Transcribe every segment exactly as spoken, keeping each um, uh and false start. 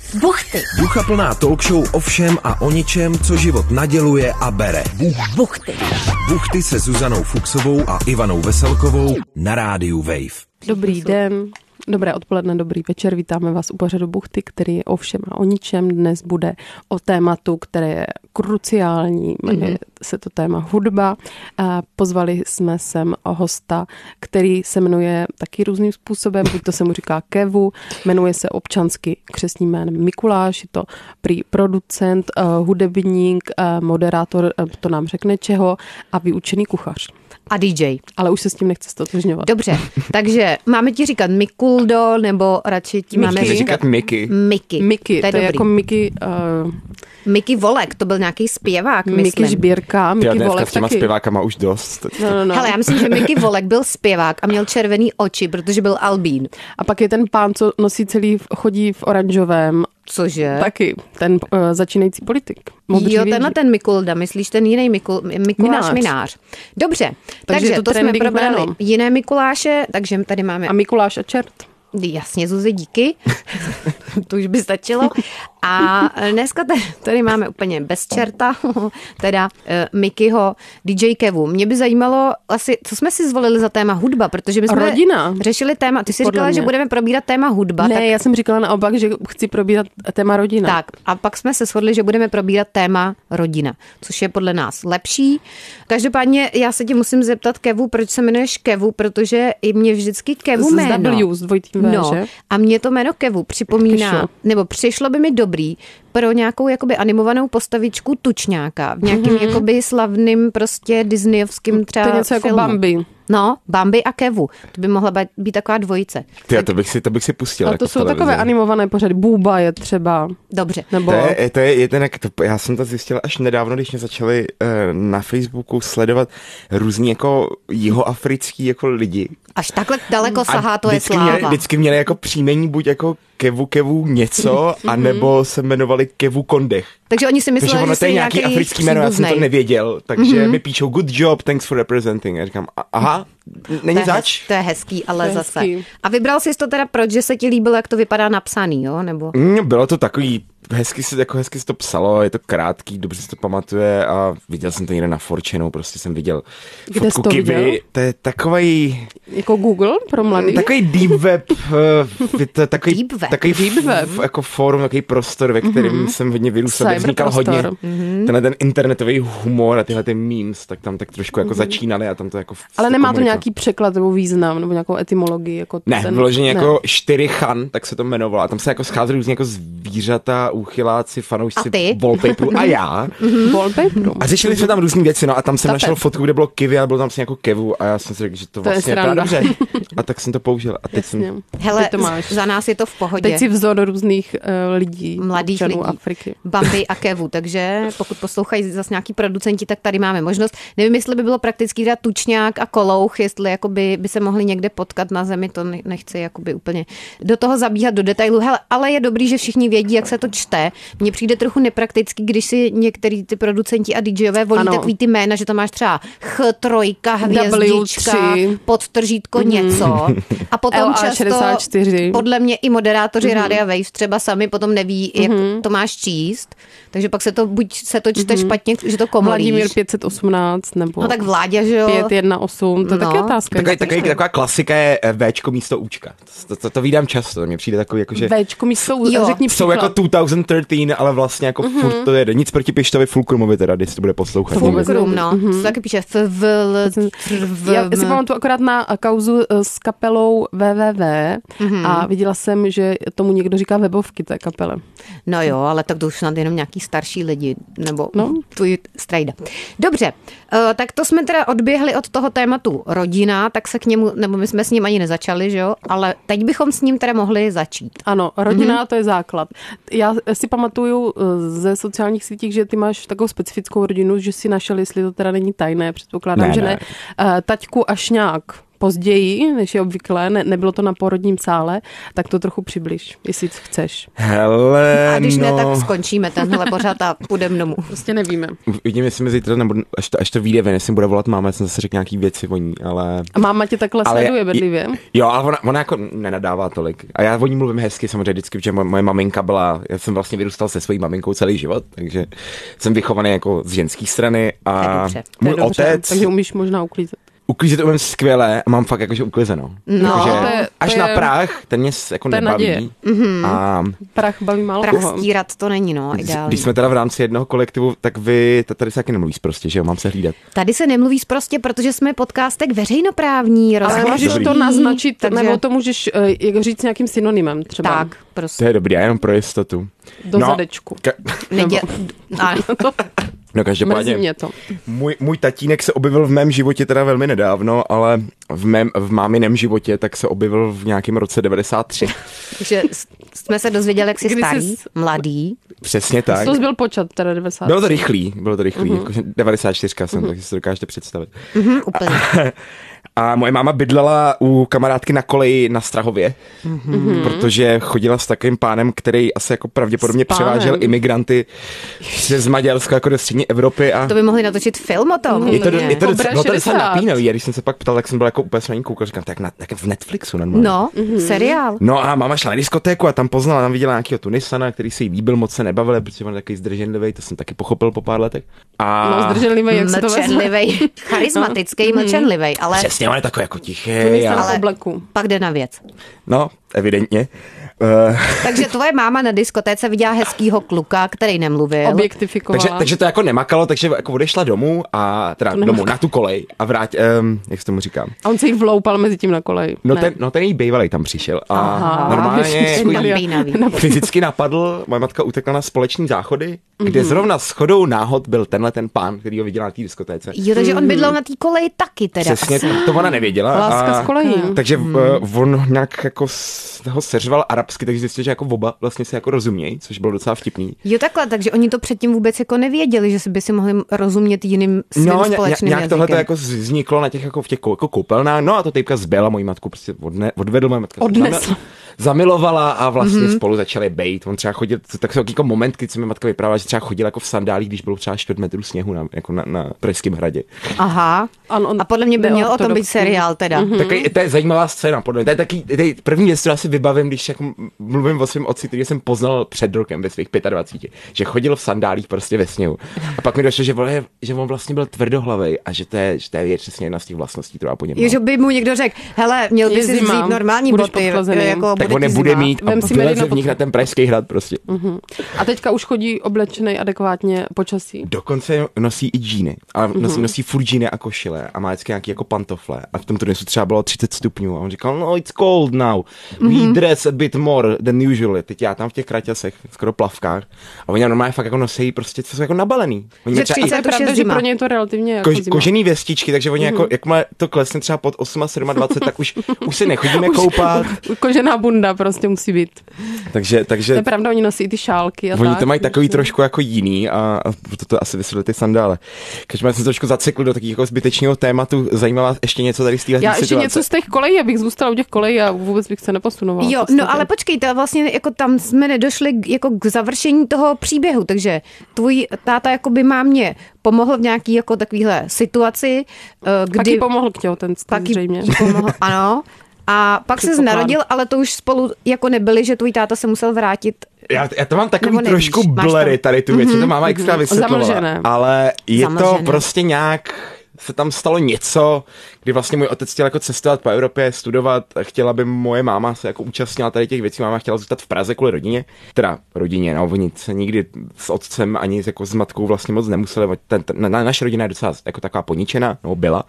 Buchty. Duchaplná talk show o všem a o ničem, co život naděluje a bere. Buchty. Buchty se Zuzanou Fuchsovou a Ivanou Veselkovou na rádiu Wave. Dobrý den, dobré odpoledne, dobrý večer. Vítáme vás u pořadu Buchty, který je o všem a o ničem. Dnes bude o tématu, které je kruciální, jmenuje se to téma hudba. A pozvali jsme sem hosta, který se jmenuje taky různým způsobem, buď to se mu říká Kevu, jmenuje se občansky křestním jménem Mikuláš, je to prý producent, hudebník, moderátor, to nám řekne čeho, a vyučený kuchař. A D J. Ale už se s tím nechce stotožňovat. Dobře, takže máme ti říkat Mikuldo, nebo radši ti máme Miky. říkat Miky. Miky. Miky, to je, to je dobrý. jako Miky... Uh, Miky Volek, to byl nějaký zpěvák, Miky myslím. Žbírka, Miky Já Volek s těma taky. zpěvákama už dost. No, no, no. Hele, já myslím, že Miky Volek byl zpěvák a měl červený oči, protože byl albín. A pak je ten pán, co nosí celý, chodí v oranžovém. Cože? Taky, ten uh, začínající politik. Modří Jo, věži. tenhle ten Mikulda, myslíš ten jiný Mikul, Mikuláš Minář. Minář. Dobře, Takže takže, je to to jsme trending probrali jméno. jiné Mikuláše, takže tady máme... A Mikuláš a čert. Jasně, Zuzi, díky. To už by stačilo. A dneska tady máme úplně bez čerta, teda uh, Mikyho, D J Kevu. Mě by zajímalo asi, co jsme si zvolili za téma hudba, protože my jsme Rodina. řešili téma, ty jsi Podle říkala, mě. že budeme probírat téma hudba. Ne, tak, já jsem říkala naopak, že chci probírat téma rodina. tak, a pak jsme se shodli, že budeme probírat téma rodina, což je podle nás lepší. Každopádně já se tě musím zeptat, Kevu, proč se jmenuješ Kevu, protože i mě vždycky Kevu Z jméno. W, s dvojitým V, No, že? a mě to jméno Kevu připomíná, Přišlo. nebo přišlo by mi dobrý pro nějakou jakoby animovanou postavičku Tučňáka v nějakým mm-hmm. jakoby slavným prostě disneyovským třeba To je něco jako filmu. Bambi. No, Bambi a Kevu. To by mohla být, být taková dvojice. Ty, to bych si, to bych si pustil. Ale jako to v jsou televizi. takové animované pořady. Bůba je třeba. Dobře. Nebo... To je, to je jeden, jak to, já jsem to zjistil až nedávno, když mě začali uh, na Facebooku sledovat různí jako jihoafrický jako lidi. Až takhle daleko sahá, to je vždycky sláva. Měli, vždycky měli jako příjmení buď jako Kevu Kevu něco, anebo se jmenovali Kevu Kondech. Takže oni si Takže mysleli, ono že to je jsi nějaký nějaký africký jméno, já jsem to příbuznej. nevěděl, takže mm-hmm. mi píšou good job, thanks for representing. Já říkám, aha, není To je zač? hez- To je hezký, ale To je zase. hezký. A vybral jsi to teda proč, že se ti líbilo, jak to vypadá napsaný, jo? Nebo... Mm, bylo to takový, hezky se, jako hezky se to psalo, je to krátký, dobře se to pamatuje a viděl jsem to někde na Fortune, prostě jsem viděl Kde fotku jsi to Kivy. viděl? To je takový, Jako Google pro mladý. takový deep web, uh, to je takový, Deep web. takový Deep web. f, jako fórum, takový prostor, ve kterém mm-hmm. jsem hodně vyrůstal, kde vznikal hodně Cyberprostor. Mhm. tenhle ten internetový humor a tyhle ty memes, tak tam tak trošku jako mm-hmm. začínaly a tam to jako Ale nemá to komunikoval. nějaký překlad nebo význam, nebo nějakou etymologii? Jako Ne, ten... vyloženě ne. jako čtyři chan, tak se to jmenovalo. A tam se jako scházeli různě jako zvířata, úchyláci, fanoušci A ty? wallpaperu a já. Wallpaperu. A řešili jsme tam různý věci, no a tam jsem Tapet. našel fotku, kde bylo Kivy a bylo tam si jako Kevu a já jsem si řekl, že to, To je vlastně sranda. dobře. A tak jsem to použil. A teď Jasně. jsem... Hele, Teď to máš. za nás je to v pohodě. Teď si vzor různých uh, lidí, Mladých občanů lidí. Afriky. Bambi a Kevu, takže pokud poslouchají zase nějaký producenti, tak tady máme možnost. Nevím, jestli by bylo praktický dát Tučňák a Kolouch, jestli jakoby by se mohli někde potkat na zemi, to ne- nechci jakoby úplně do toho zabíhat do detailu. Hele, ale je dobrý, že všichni vědí, jak se to čte. Mně přijde trochu nepraktický, když si některý ty producenti a DJové volí Ano. takový ty jména, že tam máš třeba Ch tři, hvězdička, W tři. podtržítko něco. A potom L A často šedesát čtyři. podle mě i moderátoři mm-hmm. Rádia Wave třeba sami potom neví, jak mm-hmm. to máš číst. Takže pak se to buď se to čte mm-hmm. špatně, že to komolíš. Vladimír pět set osmnáct nebo No tak Vláďa, že jo? pět set osmnáct, to je No. taky otázka. Takový, jestli- takový, taková klasika je Včko místo Učka. To, to, to vídám často, mně přijde takový jako, že Véčko místo, Jo. řekni jsou příklad. jako dva tisíce třináct, ale vlastně jako mm-hmm. furt to jede. Nic proti Pištovi Fulkrumovi teda, když to bude poslouchat. Vůbec Fulcrum, no. Mhm. To taky píše F, V, L, V, Já si pamatuju akorát na kauzu s kapelou W W W Mhm. a viděla jsem, že tomu někdo říká webovky té kapele. No jo, ale tak to už snad jenom nějaký starší lidi, nebo No. tvůj strejda. Dobře, uh, tak to jsme teda odběhli od toho tématu rodina, tak se k němu, nebo my jsme s ním ani nezačali, že jo, ale teď bychom s ním teda mohli začít. Ano, rodina mm-hmm. to je základ. Já si pamatuju ze sociálních sítích, že ty máš takovou specifickou rodinu, že si našel, jestli to teda není tajné, předpokládám, Ne, že ne. ne. Uh, taťku a šňák. později, než je obvyklé, ne, nebylo to na porodním sále, tak to trochu přibliž, jestli chceš. Hele, A když no... ne, tak skončíme tenhle pořád a půjdeme domů. Prostě nevíme. Vidím, jestli mi zítra, nebo až to, až to vyjde ven, jestli bude volat máma, jsem zase řekl nějaký věci o ní, ale... A máma tě takhle ale sleduje bedlivě? Jo, ale ona, ona jako nenadává tolik. A já o ní mluvím hezky samozřejmě vždycky, protože moje maminka byla, já jsem vlastně vyrůstal se svojí maminkou celý život, takže jsem vychovaný jako z ženské strany a můj otec... Takže umíš možná uklízet. Uklízet umím skvěle a mám fakt jakože uklizeno. No, takže to je, to až je, na prach, ten mě jako nebaví. Mm-hmm. A prach baví málo prach koho. stírat to není, no, ideální. Když jsme teda v rámci jednoho kolektivu, tak vy, tady se taky nemluví prostě, že jo, mám se hlídat. Tady se nemluví prostě, protože jsme podcastek veřejnoprávní. Ale můžeš Dobrý. to naznačit, takže... nebo to můžeš uh, jak říct nějakým synonymem třeba. Tak, prostě. To je dobrý, já jenom pro jistotu. Do no, zadečku. Ka- Nedě... no každopádně, mě to. Můj, můj tatínek se objevil v mém životě teda velmi nedávno, ale v mém, v máminem životě tak se objevil v nějakém roce devadesát tři. Takže jsme se dozvěděli, jak jsi Kdy starý, jsi... mladý. Přesně tak. To jsi byl počat teda devadesát. Bylo to rychlý, bylo to rychlý, Uh-huh. jako devadesát čtyři jsem, uh-huh. takže si to dokážete představit. Mhm, úplně. A moje máma bydlela u kamarádky na koleji na Strahově, mm-hmm. protože chodila s takovým pánem, který asi jako pravděpodobně převážel imigranty z Maďarska jako do střední Evropy. A to by mohli natočit film o tom. je to, je to, Cobra no, to docela šedesát. napínavý. A když jsem se pak ptal, tak jsem byl jako úplně svaný koukal, říkám, tak, na, tak v Netflixu normálně. No, mm-hmm. seriál. No a máma šla na diskotéku a tam poznala, tam viděla nějakého Tunisana, který se jí líbil, moc se nebavil, protože on je takový zdrženlivý, to jsem taky pochopil po pár letech. A No zdrženlivý, jak se to vezme. Mlčenlivej, charismatický, mlčenlivej, ale přesně, on je takový jako tichý. ale obleku. pak jde na věc. No, evidentně. Uh... Takže tvoje máma na diskotéce viděla hezkýho kluka, který nemluvil. Objektifikovala. Takže, takže to jako nemakalo, takže jako odešla domů a teda domů na tu kolej a vrát, um, jak se tomu říkám. A on se jich vloupal mezi tím na kolej. No ten, no ten jí bývalej tam přišel a Aha, normálně jako fyzicky napadl, moje matka utekla na společný záchody, kde zrovna shodou náhod byl tenhle ten pán, který ho viděla na té diskotéce. Jo, takže on bydlel na té koleji taky teda. Přesně, to ona nevěděla. Láska a, z kolejí. Takže hmm. on nějak jako ho seřval arabsky, takže zjistil, že jako oba vlastně se jako rozumějí, což bylo docela vtipný. Jo, takhle, takže oni to předtím vůbec jako nevěděli, že by si mohli rozumět jiným svým no, společným nějak jazykem. tohle to jako vzniklo na těch jako v těch jako koupelnách, no a to týpka zbyla moji matku, prostě odne, odvedl moje matka. Odnesl. Zamilovala a vlastně mm-hmm. spolu začali bejt. On třeba chodil, tak se jako moment, kdy se mi matka vyprávěla, že třeba chodil jako v sandálích, když bylo třeba čtvrt metru sněhu na, jako na, na Pražském hradě. Aha. On, on a podle mě by měl o tom být seriál teda. Mm-hmm. Takový, to je zajímavá scéna, podle mě. To je taky, to je první věc, kterou asi vybavím, když jako mluvím o svém otci, který jsem poznal před rokem ve svých dvaceti pěti, že chodil v sandálích prostě ve sněhu. A pak mi došlo, že, vole, že on vlastně byl tvrdohlavý a že to je, že to je přesně jedna z těch vlastností, která po něm má. Je, že by mu někdo řekl, hele, měl by si vzít normální boty, jako tak on nebude mít a vyleze v nich na ten Pražský hrad prostě. Uh-huh. A teďka už chodí oblečený adekvátně počasí. Dokonce nosí i džíny, ale uh-huh. nosí, nosí furt džíny a košile a má vždycky nějaký jako pantofle. A v tom dnesu třeba bylo třicet stupňů a on říkal, no it's cold now, uh-huh. we dress a bit more than usually. Teď já tam v těch kraťasech, skoro plavkách a oni normálně fakt jako nosí prostě, co jsou jako nabalený. Oni že třicet je pravda, že pro ně je to relativně jako Ko, zima. Kožený věstičky, takže oni uh-huh. jako, jak má to klesne třeba pod osm a dvacet sedm, tak už, už se nechodíme koupat. Kožená bunda prostě musí být. Takže, takže... To je pravda, oni nosí i ty šálky a oni tak. to mají takový trošku jako jiný a, a proto to asi vysvětlili ty sandále. Každopádně jsem trošku zacykl do takového jako zbytečného tématu. Zajímavá ještě něco tady z téhle Já situace. ještě něco z těch kolejí, abych zůstala u těch kolejí a vůbec bych se neposunovala. Jo, no ale počkejte, vlastně jako tam jsme nedošli k, jako k završení toho příběhu, takže tvůj táta jako by mámě pomohl v nějaký jako takovýhle situaci, kdy... Taky pomohl k těhotenství zřejmě. Pomohl, ano. A pak se narodil, ale to už spolu jako nebyli, že tvůj táta se musel vrátit. Já, já to mám takový trošku blurry tady tu věc, mm-hmm, to máma mm-hmm. extra vysvětlovala. Zamlžené. Ale je Zamlžené. to prostě nějak... se tam stalo něco, kdy vlastně můj otec chtěl jako cestovat po Evropě, studovat, chtěla by moje máma se jako účastnila tady těch věcí, máma chtěla zůstat v Praze kvůli rodině, teda rodině, no, oni se nikdy s otcem ani jako s matkou vlastně moc nemuseli, ten, ten, na, naše rodina je docela jako taková poničená, no byla,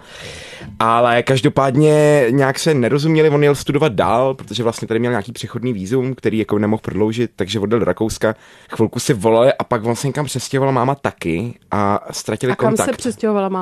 ale každopádně nějak se nerozuměli, on jel studovat dál, protože vlastně tady měl nějaký přechodný vízum, který jako nemohl prodloužit, takže odjel do Rakouska, chvilku si volali a pak on se někam přestěhovala máma taky a ztratili a kam kontakt. se přestěhovala máma?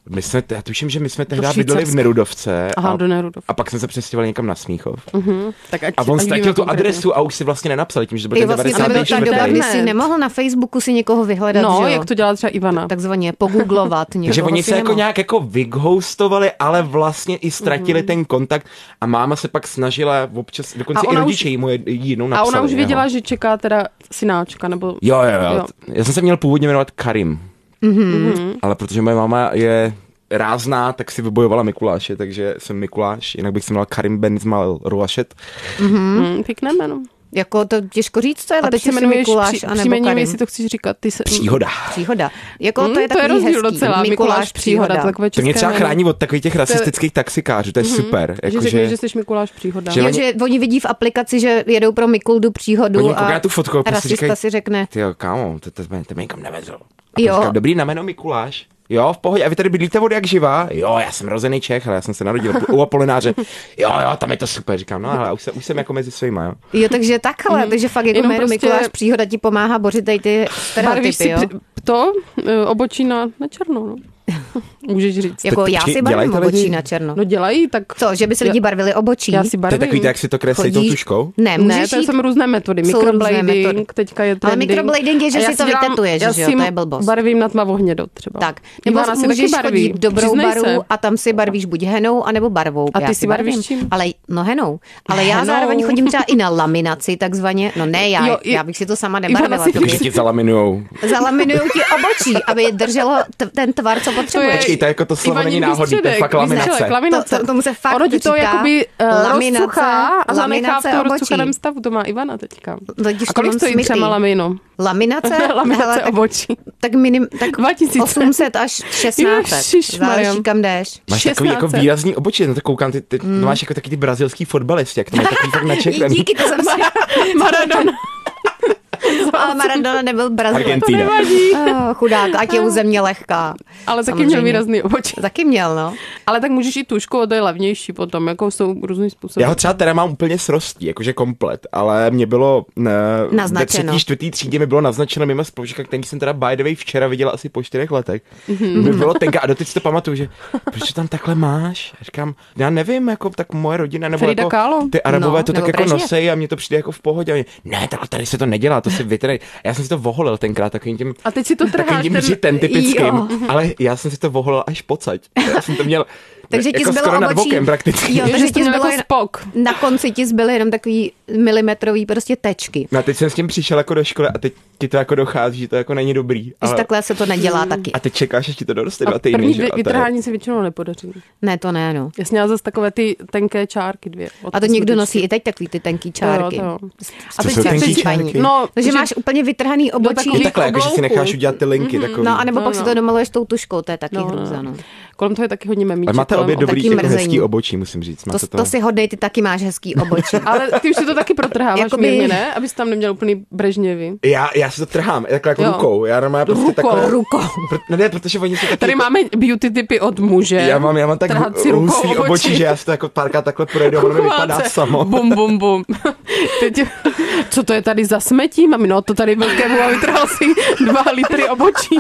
My jsme, já tuším, že my jsme tehdy bydleli v Nerudovce. Aha, a, do Nerudovce. A pak jsme se přestěhovali někam na Smíchov. Uh-huh. Tak ať, a on ztratil tu adresu a už si vlastně nenapsal, tím, že byl ten devadesátý doba, kdy si nemohl na Facebooku si někoho vyhledat, no, že? jak to dělá třeba Ivana. Takzvaně pogooglovat. Takže oni se jako nějak jako vyghostovali, ale vlastně i ztratili uh-huh. ten kontakt a máma se pak snažila občas, dokonce i rodiče jí mu jinou napsali. A ona už věděla, že čeká teda synáčka, nebo... Jo, jo, jo. jo. Já jsem se měl původně jmenovat Karim. Mm-hmm. Ale protože moje máma je rázná, tak si vybojovala Mikuláše, takže jsem Mikuláš, jinak bych se jmenoval Karim Ben Ismail Ruašet. Mm-hmm. Pěkné jméno. Jako to těžko říct, co je a lepší, si Mikuláš při, a nebo Karim. Jestli to chceš říkat. Ty se... Příhoda. Příhoda. Jako mm, to je to takový je hezký. Docela. Mikuláš, Mikuláš Příhoda. Příhoda. To mě třeba chrání od takových těch rasistických taxikářů, to je mm-hmm. super. Jako, že řekneš, že jsi Mikuláš Příhoda. Že, jo, oni... že oni vidí v aplikaci, že jedou pro Mikuldu Příhodu oni a tu fotku, rasista říkají, si řekne. Tyjo, kámo, to, to, to, to mě nikam nevezl. Říkám, dobrý na jméno Mikuláš. Jo, v pohodě. A vy tady bydlíte od jak živá? Jo, já jsem rozený Čech, ale já jsem se narodil u Apolináře. Jo, jo, tam je to super. Říkám, no ale už, se, už jsem jako mezi svýma, jo. Jo, takže takhle, mm. takže fakt jako jméno prostě... Mikuláš Příhoda ti pomáhá bořit tady ty stereotypy, jo. To obočí na, na černo, no. Můžeš říct. Jako já si barvím obočí na černo. No dělají, tak... Co, že by se lidi barvili obočí? Já si barvím. To je takový, jak si to kreslí tou tuškou? Ne, ne, to jsou různé metody. Microblading, teďka je trendy. Ale microblading je, že si to vytetuješ, že jo, to je blbost. Barvím na tmavohnědo třeba. Tak, nebo můžeš chodit dobrou barvu a tam si barvíš buď henou, anebo barvou. A ty si barvíš čím? Ale no henou. Ale já zároveň chodím třeba i na laminaci, takzvaně. No ne, já, já bych si to sama nebarvila. Takže ti zalaminujou. Zalaminujou ti obočí, aby drželo ten tvar, co potřebuješ. Jako to slovo není náhodný, to je fakt laminace. laminace. To, tomu se fakt ono ti to říká jakoby laminace, rozsuchá a zanechá v tom obočí. rozsuchaném stavu. To má Ivana teďka. Totiž a kolik stojí třeba lamino? Laminace? Laminace hele, obočí. Tak, tak, minim, tak osm set až šestnáct set. Záleží, kam jdeš. Máš takový jako výrazný obočí, no to koukám, ty, ty mm. máš jako taky ty brazilský fotbalisti, jak to máš takový tak načeklený. Díky, to jsem si... Maradona. Ale Maradona nebyl Brazil. Argentina. Oh, chudák, ať je u země lehká. Ale taky měl výrazný obočí. Taky měl, no. Ale tak můžeš i tuškou, to je levnější potom, jako jsou různý způsoby. Já ho třeba teda mám úplně srostí, jakože komplet, ale mě bylo ne, ve třetí, čtvrtý třídě mi bylo naznačeno mimo spolužáka, který jsem teda by the way včera viděla asi po čtyřech letech. Mm-hmm. Mi bylo tenka a doteď si to pamatuju, že proč to tam takhle máš? A říkám, já nevím, jako tak moje rodina nebo Frida jako Kahlo. Ty Arabové no, to tak jako nosejí a mně to přijde jako v pohodě. A mě, ne, tak tady se to nedělá, to si vytrej. Já jsem si to voholil tenkrát takovým tím, a teď si to trháš, takovým tím ten typickým, jo. Ale já jsem si to voholil až pocať. Já jsem to měl takže jako ti zbylo skoro obočí, nad bokem prakticky. Jo, takže ti zbylo jako spok. Na konci ti zbyly jenom takový milimetrový prostě tečky. No a teď jsem s tím přišel jako do školy a teď ti to jako dochází, že to jako není dobrý. Ale... takhle se to nedělá taky. A teď čekáš, až ti to doroste dva týdny. A první vytrhání se většinou nepodaří. Ne, to ne, no. Já jsem měla zase takové ty tenké čárky dvě. A to někdo nosí i teď takový ty tenký čárky. Jo, to. A teď tenký čárky. No, takže máš úplně vytrhaný obočí. Je takhle, jako, že si necháš udělat ty linky. No, anebo pak si to domaluješ tou tuškou, to je taky hrůza, no. Kolem toho je taky hodně memíček. Ale máte obě dobrý jako hezký obočí, musím říct. To, to si hodej, ty taky máš hezký obočí. Ale ty už si to taky protrháváš Jakoby... mírně, ne? Abys tam neměl úplný Brežněvy. Já, já si to trhám, takhle jako jo. rukou. Já normálně prostě rukou. takhle... Rukou. Pro, ne, protože oni se taky... Tady máme beauty tipy od muže. Já mám, já mám tak hustý obočí. obočí, že já si to jako párkrát takhle projedu a ono mi vypadá samo. Bum, bum, bum. Teď, co to je tady za smetí, mami? No to tady velkému a vytrhal si dva litry obočí.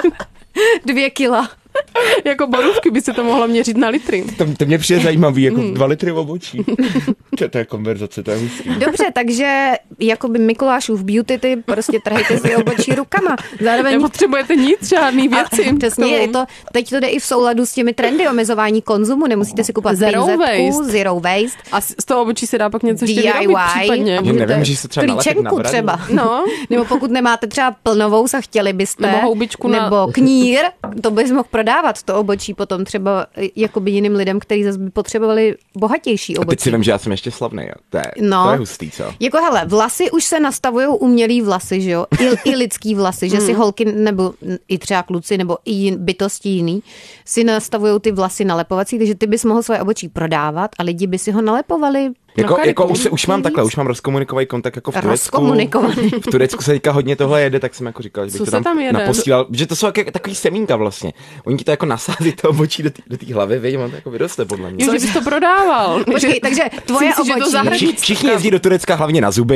Dvě kila. Jako borůvky by se to mohlo měřit na litry. To, to mě přijde zajímavý, jako mm. dva litry obočí. To, to je konverzace, to je hustý. Dobře, takže jakoby Mikulášův beauty tip, prostě trhejte si obočí rukama. Zároveň nepotřebujete nic, žádný věci. A, přesně, je to, teď to jde i v souladu s těmi trendy omezování konzumu, nemusíte si kupovat zero waste. Zero waste. A z toho obočí se dá pak něco ještě D I Y, vyrobit případně. Já nevím, že se třeba klíčenku třeba. No. Nebo pokud nemáte třeba plnovous a chtěli byste, nebo houbičku na... nebo knír, to bys mohl prodávat, to obočí potom třeba jakoby jiným lidem, kteří zase by potřebovali bohatější obočí. A teď si vím, že já jsem ještě slavný, jo. To je, no, to je hustý, co? Jako hele, vlasy už se nastavují umělý vlasy, že jo? I, i lidský vlasy, že si holky nebo i třeba kluci nebo i jin, bytosti jiný si nastavují ty vlasy nalepovací, takže ty bys mohl svoje obočí prodávat a lidi by si ho nalepovali. Jako, jako už, už mám takhle, už mám rozkomunikovaný kontakt jako v Turecku. Rozkomunikovaný. V Turecku se teďka hodně tohle jede, tak jsem jako říkal, že bych co to tam, tam naposílal, že to jsou jak, takový semínka vlastně. Oni ti to jako nasází to obočí do té hlavy, vidím, on to jako vyroste podle mě. Jo, že bys to prodával. Počkej, takže tvoje si, obočí. Vši, všichni jezdí do Turecka hlavně na zuby.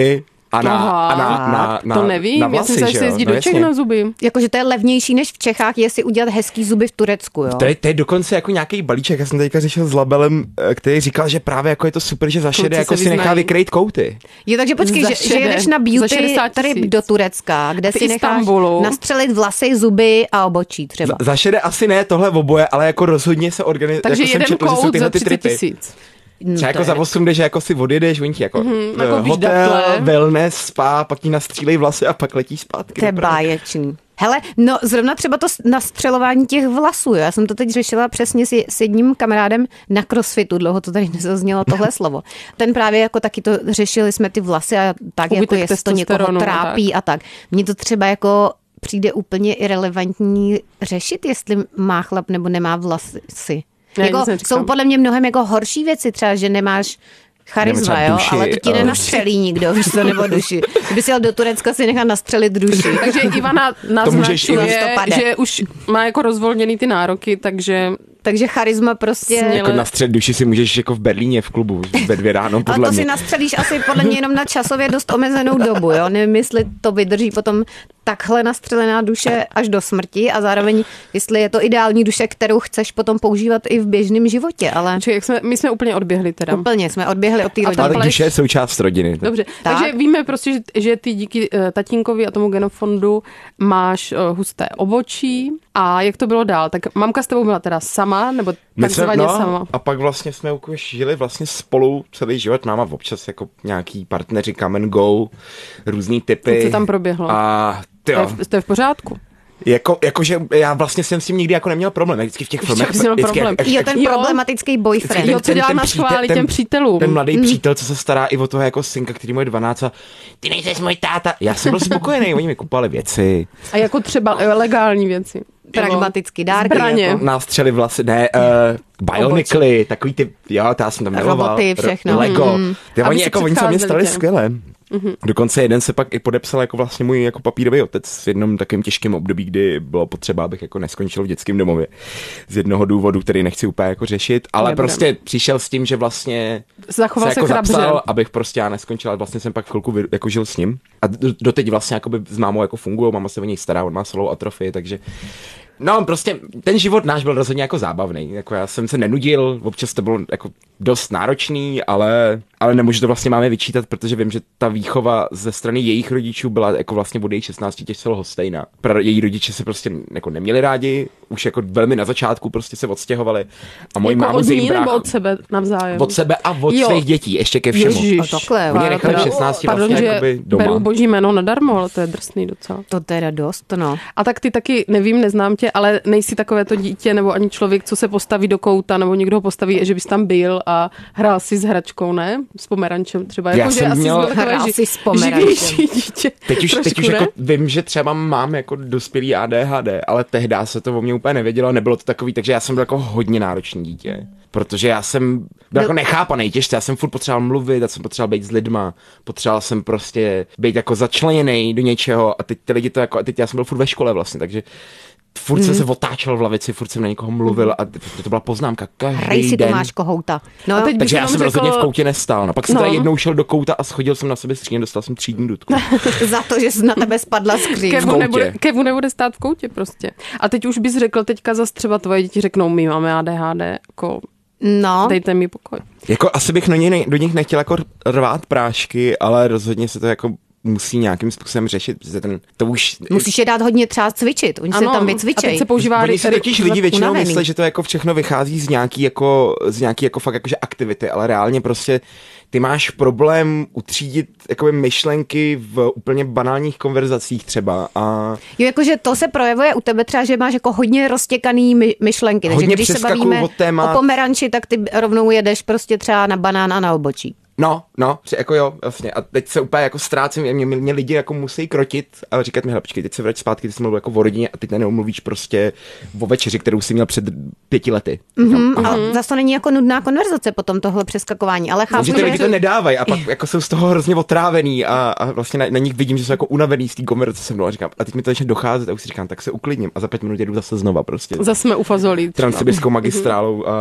A na, a na, na, na, to nevím, na vlasy, já jsem se jezdí no, do Čech na zuby. Jakože to je levnější než v Čechách, je si udělat hezký zuby v Turecku, jo? To je, to je dokonce jako nějaký balíček, já jsem teďka řešil s Labelem, který říkal, že právě jako je to super, že za šedé jako si nechá vykrejt kouty. Jo, takže počkej, že, že jedeš na beauty trip do Turecka, kde si necháš nastřelit vlasy, zuby a obočí třeba. Za, za šedé asi ne tohle oboje, ale jako rozhodně se organizuje. Takže jako jeden četl, kout za třicet tisíc. Třeba jako za osm jde, že jako si odjedeš, oni ti jako, mm, jako hotel, wellness, spa, pak ti nastřílej vlasy a pak letí zpátky. To je báječný. Hele, no zrovna třeba to nastřelování těch vlasů, jo. Já jsem to teď řešila přesně s, s jedním kamarádem na crossfitu, dlouho to tady nezaznělo tohle slovo. Ten právě jako taky to řešili jsme ty vlasy a tak, Ubytek jako jestli to někoho trápí tak. a tak. Mně to třeba jako přijde úplně irelevantní řešit, jestli má chlap nebo nemá vlasy. Jako, jsou podle mě mnohem jako horší věci, třeba, že nemáš charisma, jo, duši, ale to ti nenastřelí nikdo, víš co, nebo duši. Kdyby si jel do Turecka, si nechá nastřelit duši. Takže Ivana naznačuje, že už má jako rozvolněný ty nároky, takže... Takže charisma prostě... Jako nastřelit duši si můžeš jako v Berlíně v klubu ve dvě ráno, podle Ale to mě. si nastřelíš asi podle mě jenom na časově dost omezenou dobu, jo. Nevím, jestli to vydrží potom takhle nastřelená duše až do smrti a zároveň, jestli je to ideální duše, kterou chceš potom používat i v běžném životě, ale... Čiže jak jsme, my jsme úplně odběhli teda. Úplně, jsme odběhli od té rodiny. Ale duše je součást rodiny. Dobře, tak. Takže víme prostě, že, že ty díky uh, tatínkovi a tomu genofondu máš uh, husté obočí. A jak to bylo dál? Tak mamka s tebou byla teda sama, nebo takzvaně no, sama? A pak vlastně jsme už žili vlastně spolu celý život. Máma občas jako nějaký partneři come and go, různý typy. Co tam proběhlo? A to, je v, to je v pořádku. Jako, jakože já vlastně jsem s tím nikdy jako neměl problém. Vždycky v těch filmech... Vždycky, jak, jak, jo, ten jo. problematický boyfriend. Jo, co dělá na schváli těm přítelům. Ten mladý mm. přítel, co se stará i o toho jako synka, který mu je dvanáct a ty nejseš můj táta. Já jsem byl spokojený, oni mi kupovali věci. A jako třeba legální věci. Pragmatický dárky. Zbraně. Jako. Nástřely vlasy, ne, uh, bionicly, takový ty, jo, to já jsem tam miloval. Roboty, všechno. Lego. Mm. Ty, oni jako, oni se mě stali skvěle. Mm-hmm. Dokonce jeden se pak i podepsal jako vlastně můj jako papírový otec v jednom takovém těžkém období, kdy bylo potřeba, abych jako neskončil v dětském domově. Z jednoho důvodu, který nechci úplně jako řešit, ale Nebudem. prostě přišel s tím, že vlastně Zachoval se jako zapsal, abych prostě já neskončil, ale vlastně jsem pak chvilku jako žil s ním. A doteď vlastně jakoby s mámou jako fungují, máma se o něj stará, on má solou atrofii, takže no, prostě ten život náš byl rozhodně jako zábavný. Jako já jsem se nenudil, občas to bylo jako dost náročný, ale, ale nemůžu to vlastně máme vyčítat, protože vím, že ta výchova ze strany jejich rodičů byla jako vlastně od jejich šestnácti těžce lhostejná. Její rodiče se prostě jako neměli rádi, už jako velmi na začátku prostě se odstěhovali. A moji jako mámu z jejím nebo od sebe navzájem? Od sebe a od jo. svých dětí, ještě ke všemu. Ježiš, a takhle. Oni nechali v šestnácti Pardon, vlastně jakoby doma. Beru boží jméno nadarmo, ale to je drsný docela. To teda dost, no. A tak ty taky, nevím, neznám tě, ale nejsi takové to dítě nebo ani člověk, co se postaví do kouta, nebo někdo ho postaví, že bys tam byl a hrál si s hračkou, ne? S pomerančem třeba. Já jako, jsem že měl... asi hrál si s pomerančem. Dítě. Teď už, teď už jako vím, že třeba mám jako dospělý A D H D, ale tehdy se to o mě úplně nevědělo, nebylo to takový, takže já jsem byl jako hodně náročný dítě. Protože já jsem byl jako nechápaný těžce, já jsem furt potřeboval mluvit, já jsem potřeboval být s lidma, potřeboval jsem prostě být jako začleněný do něčeho a teď ty lidi to jako, a teď já jsem byl furt ve škole vlastně, takže furt jsem mm. se otáčel v lavici, furt jsem na někoho mluvil a to byla poznámka každý Hraj si den. Tomáš Kohouta. No, a teď takže já jsem řekl... rozhodně v koutě nestál. No, pak jsem no. teda jednou šel do kouta a schodil jsem na sebe skříň, dostal jsem třídní dutku. Za to, že na tebe spadla skříň. Kevu nebude, Kevu nebude stát v koutě prostě. A teď už bys řekl, teďka zase třeba tvoje děti řeknou, my máme A D H D, jako... No. Dejte mi pokoj. Jako asi bych do nich, do nich nechtěl jako rvát prášky, ale rozhodně se to jako musí nějakým způsobem řešit, protože ten, to už... Musíš je dát hodně třeba cvičit, oni ano, se tam vycvičejí. A teď se používá... Oni si totiž lidi většinou myslí, že to jako všechno vychází z nějaký jako, z nějaký jako fakt jakože aktivity, ale reálně prostě ty máš problém utřídit jakoby myšlenky v úplně banálních konverzacích třeba a... Jo, jakože to se projevuje u tebe třeba, že máš jako hodně roztěkaný my, myšlenky, takže když se bavíme téma... o pomeranči, tak ty rovnou jedeš prostě třeba na banán a na obočí. No, no, jako jo, vlastně. A teď se úplně jako ztrácím, mě, mě, mě lidi jako musí krotit a říkat mi, hele, počkej, teď se vrať zpátky, ty jsi mluvil jako o rodině a teď neumluvíš prostě o večeři, kterou jsi měl před pěti lety. Mm-hmm, no, ale zase to není jako nudná konverzace potom tohle přeskakování, ale chápu, že... ty lidi to nedávají a pak jako jsou z toho hrozně otrávený a, a vlastně na, na nich vidím, že jsou jako unavený z té konverzace se mnou a říkám, a teď mi to začne docházet a už si říkám, tak se uklidním a za pět minut jedu zase znova prostě. Zase jsme u fazolí. Transsibirskou magistrálou a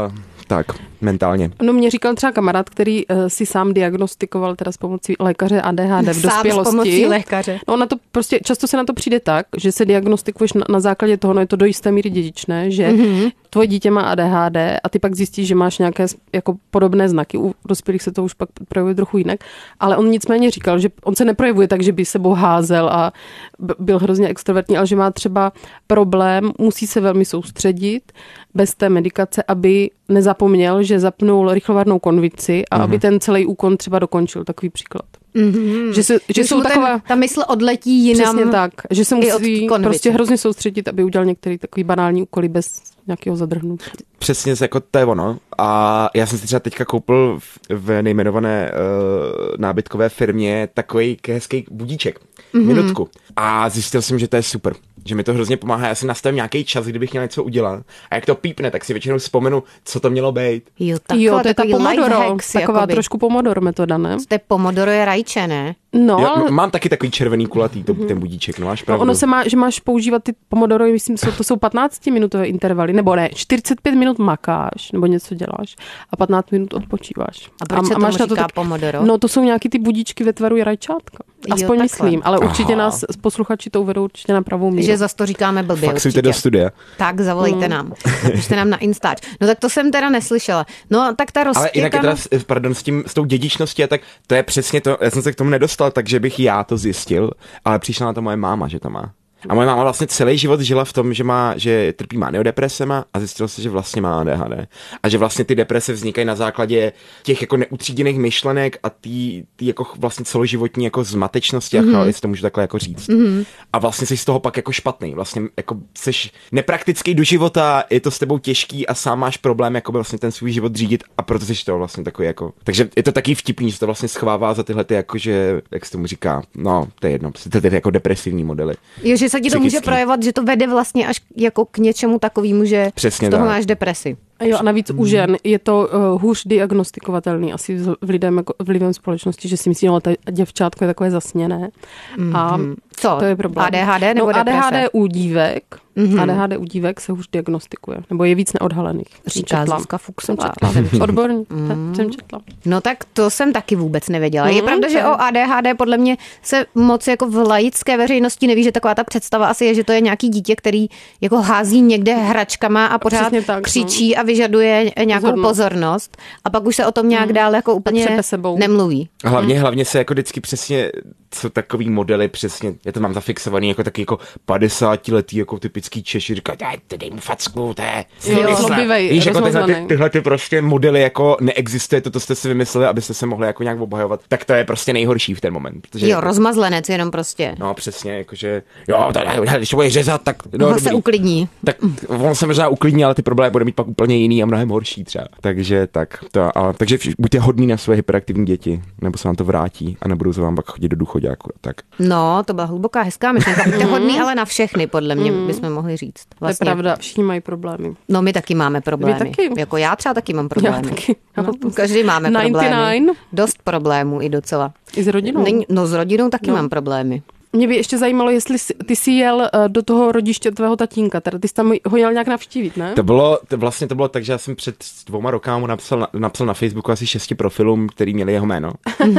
tak, mentálně. No mě říkal třeba kamarád, který uh, si sám diagnostikoval teda s pomocí lékaře A D H D v dospělosti. Sám s pomocí lékaře. No na to prostě, často se na to přijde tak, že se diagnostikuješ na, na základě toho, no je to do jisté míry dědičné, že mm-hmm. tvoje dítě má A D H D a ty pak zjistíš, že máš nějaké jako podobné znaky. U dospělých se to už pak projevuje trochu jinak, ale on nicméně říkal, že on se neprojevuje tak, že by sebou házel a byl hrozně extrovertní, ale že má třeba problém, musí se velmi soustředit bez té medikace, aby nezapomněl, že zapnul rychlovarnou konvici a mm-hmm. aby ten celý úkon třeba dokončil. Takový příklad. Mm-hmm. Že, se, že jsou taková... Ten, ta mysl odletí jinam. Přesně tak. Že se musí prostě hrozně soustředit, aby udělal některý takový banální úkoly bez nějakého zadrhnutí. Přesně jako to je ono. A já jsem si třeba teďka koupil v, v nejmenované uh, nábytkové firmě takový hezký budíček. Mm-hmm. Minutku. A zjistil jsem, že to je super. Že mi to hrozně pomáhá. Já si nastavím nějaký čas, kdybych měl něco udělat. A jak to pípne, tak si většinou vzpomenu, co to mělo být. Jo, taková, jo to je ta pomodoro. Hacks, taková jakoby. Trošku pomodoro metoda, ne? To je pomodoro je rajče, ne? No, jo, mám taky takový červený kulatý to, ten budíček, no máš pravdu. No ono se má, že máš používat ty pomodoro, myslím, to jsou patnáctiminutové intervaly, nebo ne, čtyřicet pět minut makáš, nebo něco děláš a patnáct minut odpočíváš. A proč a, se a máš tomu na to říká tak, pomodoro? No to jsou nějaký ty budíčky ve tvaru rajčátka. Aspoň jo, myslím, ale určitě Aha. nás posluchači to uvedou určitě na pravou míru. Že zas to říkáme blbě určitě. do studia. Tak zavolejte hmm. nám. Napište nám na Instač. No tak to jsem teda neslyšela. No tak ta roztěkanost... Ale jinak teda, pardon, s, tím, s tou dědičností a tak, to je přesně to, já jsem se k tomu nedostal, takže bych já to zjistil, ale přišla na to moje máma, že to má. A moje máma vlastně celý život žila v tom, že má, že trpí maniodepresema a zjistilo se, že vlastně má A D H D. A že vlastně ty deprese vznikají na základě těch jako neutříděných myšlenek a tý, tý jako vlastně celoživotní jako zmatečnosti, mm-hmm. jestli to můžu takhle jako říct. Mm-hmm. A vlastně jsi z toho pak jako špatný. Vlastně jako seš nepraktický do života, je to s tebou těžký a sám máš problém jako vlastně ten svůj život řídit a proto jsi to vlastně takový jako. Takže je to taky vtipný, že to vlastně schovává za tyhle ty jakože, jak se tomu říká, no, to je jedno, ty, ty jako depresivní modely. Jo, že se ti to může projevovat, že to vede vlastně až jako k něčemu takovému, že Přesně z toho tak. máš depresi. A jo, a navíc u žen je to uh, hůř diagnostikovatelný asi v lidem, jako vlivem společnosti, že si myslí, že ta děvčátko je takové zasněné. Mm-hmm. A co? To je problém. A D H D nebo no, deprese? A D H D u dívek, mm-hmm. A D H D u dívek se hůř diagnostikuje, nebo je víc neodhalených. Říká Zuzka Fuchsová. Odborně, mm. jsem četla. No tak to jsem taky vůbec nevěděla. Mm, je pravda, okay. že o A D H D podle mě se moc jako v laické veřejnosti neví, že taková ta představa asi je, že to je nějaký dítě, který jako hází někde hračkama a pořád tak, křičí no. a vyžaduje nějakou pozornost. pozornost a pak už se o tom nějak dál jako úplně nemluví. A hlavně, hmm. hlavně se jako vždycky přesně, co takový modely přesně, já to mám zafixovaný jako taky jako padesátiletý jako typický Češi, říkají, dej mu facku, to je zlobivej, víš, jako tyhle, ty, tyhle ty prostě modely jako neexistuje, toto jste si vymysleli, abyste se mohli jako nějak obhajovat, tak to je prostě nejhorší v ten moment. Jo, jako, rozmazlenec jenom prostě. No přesně, jakože, jo, tady, když to bude řezat, tak no, on se uklidní. Tak on se možná uklidní, ale ty problémy bude mít pak úplně jiný a mnohem horší třeba. Takže tak, to, a, takže buďte hodní na své hyperaktivní děti, nebo se vám to vrátí a nebudou se vám pak chodit do důchoďáku. Tak. No, to byla hluboká, hezká myšlenka. Buďte hodní, ale na všechny, podle mě bychom mohli říct. Vlastně. To je pravda, všichni mají problémy. No, my taky máme problémy. My taky. Jako já třeba taky mám problémy. Já taky. No, každý máme devadesát devět. problémy. Dost problémů i docela. I s rodinou? Není, no, s rodinou taky no. mám problémy. Mě by ještě zajímalo, jestli ty jsi jel do toho rodiště tvého tatínka, teda ty jsi tam ho jel nějak navštívit, ne? To bylo, to vlastně to bylo tak, že já jsem před dvouma rokama mu napsal na, napsal na Facebooku asi šesti profilům, který měli jeho jméno.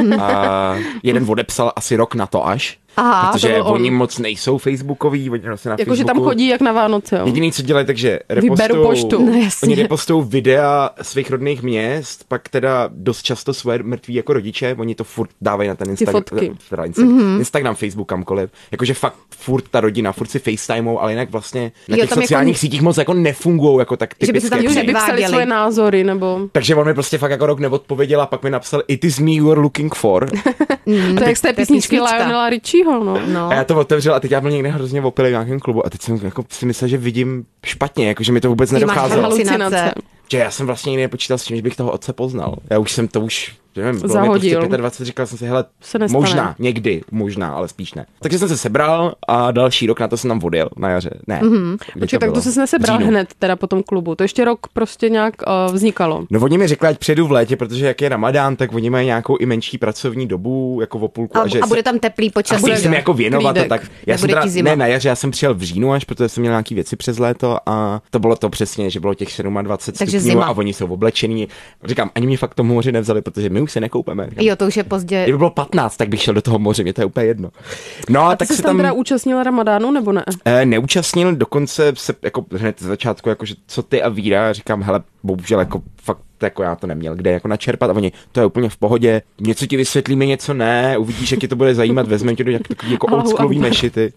A jeden odepsal asi rok na to až. Aha, protože oni on. moc nejsou facebookoví, oni vlastně na jako, Facebooku. Že tam chodí jak na Vánoce, jo. Jediný, co dělají, takže repostují, no, oni repostují videa svých rodných měst, pak teda dost často svoje mrtví jako rodiče, oni to furt dávají na ten Instagram, Instagram, mm-hmm. Instagram, Facebook, kamkoliv. Jakože fakt furt ta rodina, furt si FaceTimou, ale jinak vlastně na jo, těch sociálních jako... sítích moc jako nefungujou jako tak typicky. Že by se tam jako, že by psali svoje názory, nebo... Takže on mi prostě fakt jako rok neodpověděl a pak mi napsal It is me you are looking for. Mm, to je jak z té písničky Lionela Richieho, no. no. A já to otevřel a teď já byl někde hrozně opilý v nějakém klubu a teď jsem jako si myslel, že vidím špatně, jakože mi to vůbec nedocházelo. Halucinace. Že já jsem vlastně nikdy nepočítal s tím, že bych toho otce poznal. Já už jsem to už, nevím, bylo zahodil. mi dvacet pět, říkal jsem si, hele, možná, někdy, možná, ale spíš ne. Takže jsem se sebral a další rok na to jsem tam odjel, na jaře. Ne. Mm-hmm. Počkej, tak to se nesebral hned teda po tom klubu. To ještě rok prostě nějak uh, vznikalo. No oni mi řekli, ať přijedu v létě, protože jak je Ramadán, tak oni mají nějakou i menší pracovní dobu, jako o půlku. A, a, že a bude tam teplý počasí. A se mi jako věnovat, to, tak já jsem teda, zima. Ne, na jaře, já jsem přijel v říjnu až, protože jsem měl nějaký věci přes léto a to bylo to přesně, že bylo těch dvacet sedm stupňů zima. A oni jsou oblečení. Říkám, ani mě fakt tomu moři nevzali, protože my už se nekoupeme. Říkám, jo, to už je pozdě. Kdyby bylo patnáct, tak bych šel do toho moře, mě to je úplně jedno. No, a ty tak se tam teda účastnil Ramadánu, nebo ne? E, neúčastnil, dokonce se jako hned z začátku, jako, že co ty a Víra, říkám, hele, bohužel jako fakt jako já to neměl kde jako načerpat a oni, to je úplně v pohodě, něco ti vysvětlíme, něco ne, uvidíš, jak ti to bude zajímat, vezmeme tě do jak, takový jako oldschoolový mešity,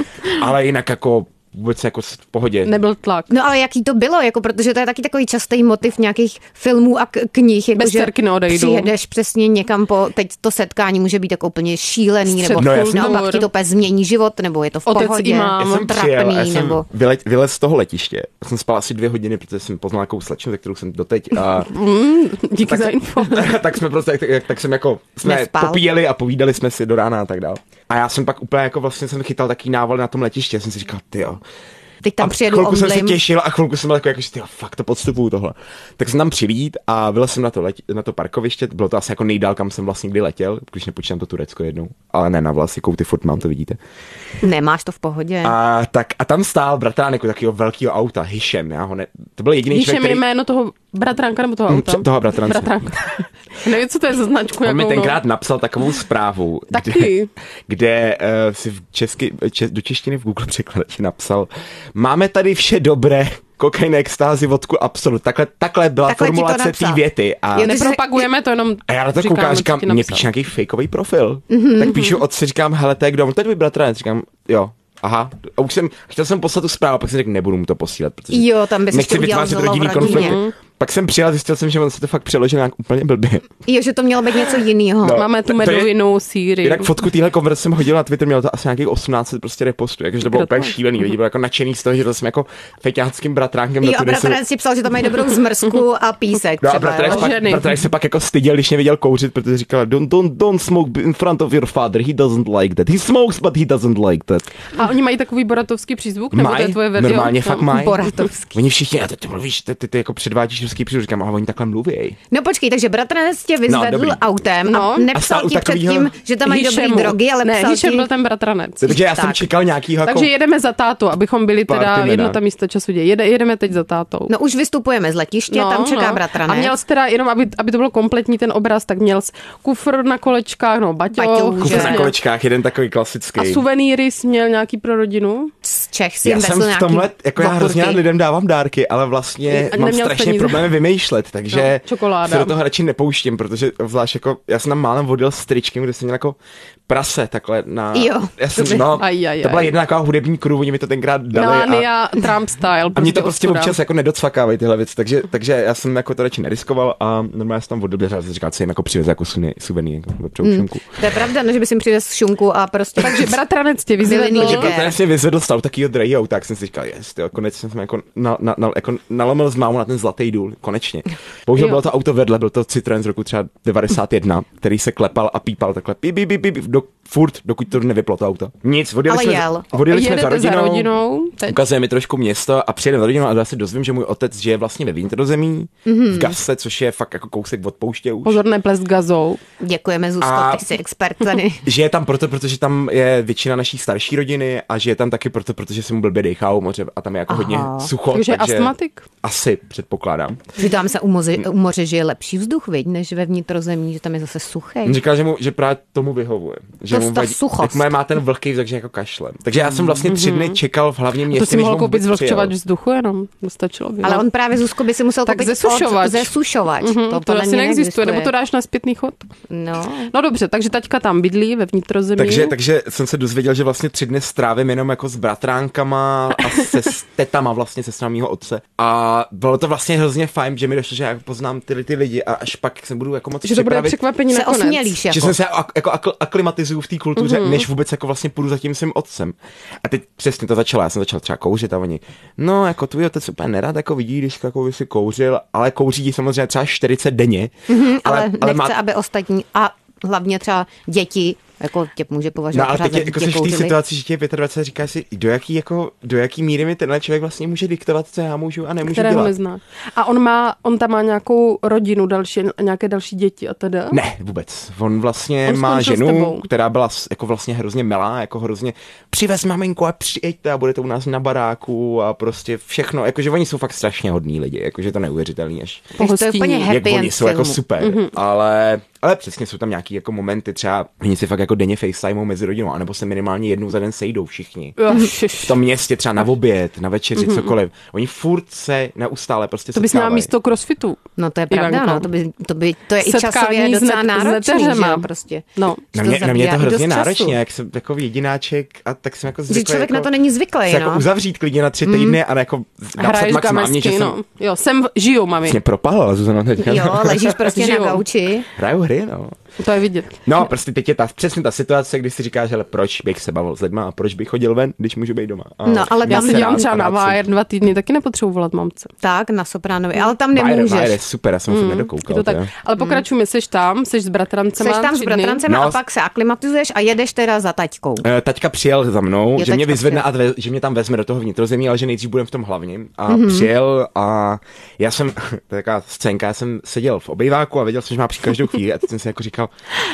ale jinak jako vůbec jako v pohodě. Nebyl tlak. No ale jaký to bylo, jako protože to je taky takový častý motiv nějakých filmů a k- knih, jako bez dcerky neodejdu. Přijedeš přesně někam po, teď to setkání může být jako úplně šílený, Střed nebo no, naopak ti to úplně změní život, nebo je to v Otec pohodě, imám. Já jsem trapný, přijel, já jsem nebo... vyle, vylez z toho letiště. Já jsem spal asi dvě hodiny, protože jsem poznal nějakou slečnu, ze kterou jsem doteď a... Mm, díky tak, za info. tak jsme prostě, tak, tak jsem jako, jsme Nespal. popíjeli a povídali jsme si do rána a tak dál. A já jsem pak úplně jako vlastně jsem chytal taký návod na tom letišti, já jsem si říkal, tyjo. Teď tam a přijedu chvilku omdlím. jsem se těšil a chvilku jsem byl jako, že fakt to podstupuju tohle. Tak jsem tam přilít a vylez jsem na to, leti, na to parkoviště, bylo to asi jako nejdál, kam jsem vlastně kdy letěl, když nepočítám to Turecko jednou, ale ne na vlasy, kouty furt mám, to vidíte. Nemáš to v pohodě. A, tak, a tam stál bratránek takového velkého auta, Hišem, já ho ne, to byl jediný člověk, Hišem který... je jméno toho bratránka nebo toho auta? Toho bratrance. Bratránka. Nevím, co to je za značku. On mi jakou, tenkrát no. napsal takovou zprávu, Taky. kde, kde uh, si v česky, če, do češtiny v Google překladači napsal, máme tady vše dobré, kokain, extázi, vodku, absolut. Takhle, takhle byla takhle formulace té věty. A jo, nepropagujeme to jenom. A já na to říkám, koukám, říkám, mě píše nějaký fakeový profil. Mm-hmm. Tak píšu otci, říkám, hele, to je kdo? On to je tvůj bratranec. Říkám, jo. Aha, a už jsem, chtěl jsem poslat tu zprávu, pak jsem řekl, nebudu mu to posílat, protože jo, tam bys nechci vytvářet rodinný konflikt. Pak jsem přijel, zjistil jsem, že on se to fakt přeložil nějak úplně blbě. Jo, že to mělo být něco jiného. No, máme tu medovinu, síry. Jinak fotku téhle konverze jsem hodil na Twitter, mělo to asi nějakých osmnáct set prostě repostů, jakože to bylo úplně šílený, lidi byli jako nadšený z toho, že to jsem jako feťáckým bratránkem. Jo, a bratranec si psal, že tam mají dobrou zmrzku a písek. No a bratranec se pak jako styděl, když mě viděl kouřit, protože říkal, don't, don't, don't smoke in front of your father, he doesn't like that. He smokes, but he doesn't like that. A oni mají takový boratovský přízvuk, nebo maj, to je tvoje verze? Normálně fakt mají. Boratovský. Oni všichni, a ty, ty mluvíš, ty, ty, ty jako předvádíš ruský přízvuk, říkám, ale oni takhle mluví. No počkej, takže bratranec tě vyzvedl no, autem no. a nepsal a ti takovýho... předtím, že tam mají dobrý drogy, ale ne, psal Hišem ti... byl ten bratranec. Takže já tak. jsem čekal nějakýho jako... Takže jedeme za tátu, abychom byli teda jednota místa času děje. Jede, jedeme teď za tátou. No už vystupujeme z letiště, no, tam čeká no. bratranec. A měl jsi teda, jenom aby, aby to bylo kompletní ten obraz, tak měl jsi kufr na kolečkách, no baťoch. Kufr na kolečkách, jeden takový klasický. A suvenýry jsi měl nějaký pro rodinu? Z Čech si já jsem v tomhle, jako já hrozně lidem dávám dárky, ale vlastně mám strašně problémy vymýšlet, takže se do toho radši nepouštím, protože zvlášť jako, já jsem tam málem odjel s tričkem, kde jsem měl jako prase takhle na... Jo. Já jsem, no, aj, aj, to byla jedna taková hudební crew, oni mi to tenkrát dali. Melania a Trump style. A mě to prostě občas jako nedocvakávají tyhle věci, takže, takže já jsem jako to radši neriskoval a normálně jsem tam odobě řád říkal, co jim jako přivez jako suvený, jako vepřovou hmm. šunku. To je pravda, no, že by si přivez šunku a prostě... Takže bratranec tě vyzvedl. Takže bratranec mě vyzvedl z takového drahého auta, tak jsem si říkal, jest, tyjo, konečně jsem jako, na, na, na, jako nalomil z mámu na ten zlatý důl, konečně. Bohužel bylo to auto vedle, byl to Citroën z roku třeba devadesát jedna, který se klepal a pípal takhle píp, píp, píp, píp, do, furt, dokud to nevyplo to auto. Nic, odjeli jsme, odjeli jsme za rodinou, za rodinou ukazuje mi trošku město a přijedeme za rodinou a já se dozvím, že můj otec žije vlastně ve vnitrozemí, mm-hmm. v Gazce, což je fakt jako kousek od pouště už. Pozor, neplést Gazou. Děkujeme, Zuzko, ty jsi expert tady. Žije tam proto, protože tam je většina naší starší rodiny a žije tam taky proto, protože se mu blbě dejchá u moře a tam je jako Aha. hodně sucho. Takže, takže astmatik? Asi, předpokládám. Že tam se u moře, u moře žije lepší vzduch, viď, než ve vnitrozemí, že tam je zase suchý. On říkal, že, mu, že právě tomu vyhovuje. Že to mu vadí, suchost. moje má ten vlhký vzduch, jako kašlem. Takže já jsem vlastně tři dny čekal v hlavním městě. To si mohl koupit zvlhčovač vzduchu jenom, stačilo by. Ale on právě, Zuzko, by si musel tak koupit zesušovač. zesušovač. Mm-hmm, to, to asi neexistuje, neexistuje, nebo to dáš na zpětný chod. No. No dobře, takže taťka tam bydlí ve vnitrozemí. Takže, takže jsem se dozvěděl, že vlastně tři dny strávím jenom jako s bratránkama a se s tetama vlastně se s mýho otce. A bylo to vlastně hrozně fajn, že mi došlo, že já poznám ty, ty lidi a až pak se budu jako moc že to bude překvapení se nakonec. Osmělíš, jako. Že jsem se jako, jako akl, aklimatizuju v v té kultuře, mm-hmm. než vůbec jako vlastně půjdu za tím svým otcem. A teď přesně to začalo, já jsem začal třeba kouřit a oni, no jako tvůj otec úplně nerad jako vidí, když jako si kouřil, ale kouří samozřejmě třeba čtyřicet denně. Mm-hmm, ale, ale nechce, má... aby ostatní a hlavně třeba děti jako tě může považovat. No ale teď jako jsi v té situaci, že tě je dvacet pět, říkáš si, do jaký, jako, do jaký míry mi tenhle člověk vlastně může diktovat, co já můžu a nemůžu Kterého dělat. Nezná. A on má, on tam má nějakou rodinu další, nějaké další děti a teda? Ne, vůbec. On vlastně on má ženu, která byla jako vlastně hrozně milá, jako hrozně přivez maminku a přijďte a budete u nás na baráku a prostě všechno, jakože oni jsou fakt strašně hodní lidi, jakože to neuvěřitelný až. To je úplně happy jak oni jsou jako super, mm-hmm. ale ale přesně jsou tam nějaký jako momenty, třeba oni si fakt jako denně FaceTimou mezi rodinou, anebo se minimálně jednou za den sejdou všichni. V tom městě třeba na oběd, na večeři, mm-hmm. cokoliv. Oni furt se neustále prostě setkávají. To bys měla místo crossfitu. No to je pravda, no, to by, to by, to je i časově docela náročný, že jo, prostě. No. Na mě, na mě je to hrozně náročné, jak jsem jako jedináček a tak jsem jako zvyklý. Že člověk jako, na to není zvyklý, no. no. Jako uzavřít klidně na tři týdny mm. a jako napsat max mámě, že no. jsem... Jo, jsem žiju, mami. Mě propálila Zuzana teďka. Jo, ležíš prostě na gauči. Hraju hry, no. To je vidět. No, prostě teď je ta, přesně ta situace, kdy si říkáš, hele, proč bych se bavil s lidma a proč bych chodil ven, když můžu být doma. A no, ale já se dělám třeba na Wire dva týdny, taky nepotřebuji volat mamce. Tak, na Sopránovi, ale tam nemůžeš. Wire, Wire, super, já jsem mm, se nedokoukal. To tak. Ale pokračujeme, seš tam, seš s bratrancema. Seš tam s bratrancema no, a pak se aklimatizuješ a jedeš teda za taťkou. Uh, taťka přijel za mnou, je že mě vyzvedne a ve, že mě tam vezme do toho vnitrozemí, ale že nejdřív budem v tom hlavním. A mm-hmm. přijel a já jsem, to je taková scénka, já jsem seděl v obejváku a věděl jsem, že má přijít každou chvíli a teď jsem si jako říkal,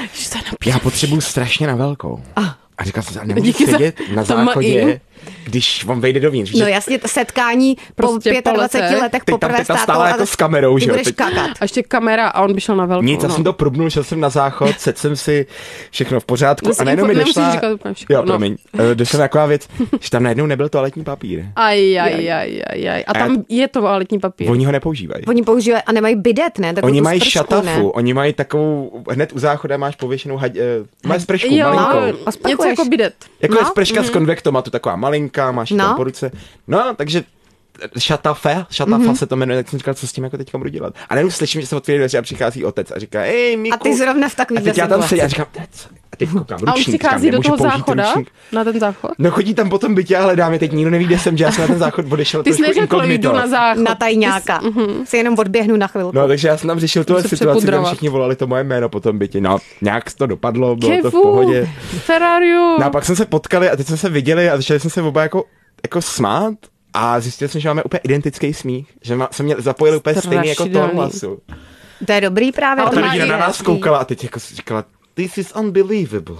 já potřebuju strašně na velkou. Ah. A říkal jsem, nemůžu Díky sedět za, na záchodě, když on vejde dovnitř. No jasně, setkání prostě po dvaceti pěti letech poprvé státou. Stála jako s kamerou, že jo. Budeš kakat. A ještě kamera a on by šel na velkou. Nic, no. já jsem to probnul, šel jsem na záchod, sedl jsem si všechno v pořádku no, a najednou mi došla... Jo, no. promiň. Došla taková věc, že tam najednou nebyl toaletní papír. Aj, aj, aj, aj, aj. A tam je to toaletní papír. Oni ho nepoužívají. Oni používají a nemají bidet, ne? Oni mají šatafu, oni mají takovou, hned u záchoda máš pověšenou, máš spršku malinkou. Něco jako bidet. Jako je sprška z konvektomatu, taková malinká, máš tam po ruce. No, takže šatafe, šatafa mm-hmm. se to jmenuje, tak jsem říkal, co s tím jako teďka budu dělat. A nejenom slyším, že se otvírají dveře a přichází otec a říká, hej, Miku. A ty zrovna v takový A teď já tam sedím a říkám, a teď koukám, ručník. A on přichází do toho záchoda, ručník. Na ten záchod? No chodí tam potom bytě a hledá mě, teď nikdo neví, kde jsem, že já jsem na ten záchod odešel. Ty jsi neřekl, jdu na záchod. Na tajňáka. Jsi, uh-huh. si jenom odběhnu na chvilku. No, takže já jsem tam řešil tuhle situaci, tam všichni volali to moje jméno potom bytě. No, nějak to dopadlo, bylo Kevu, to v pohodě. Ferrariu. No a pak jsme se potkali a teď jsme se viděli a začali jsme se oba jako, jako smát. A zjistil jsem, že máme úplně identický smích, že jsme mě zapojili úplně stejný jako tón hlasu. To je dobrý právě. A ta rodina na nás koukala a teď jako říkala, this is unbelievable.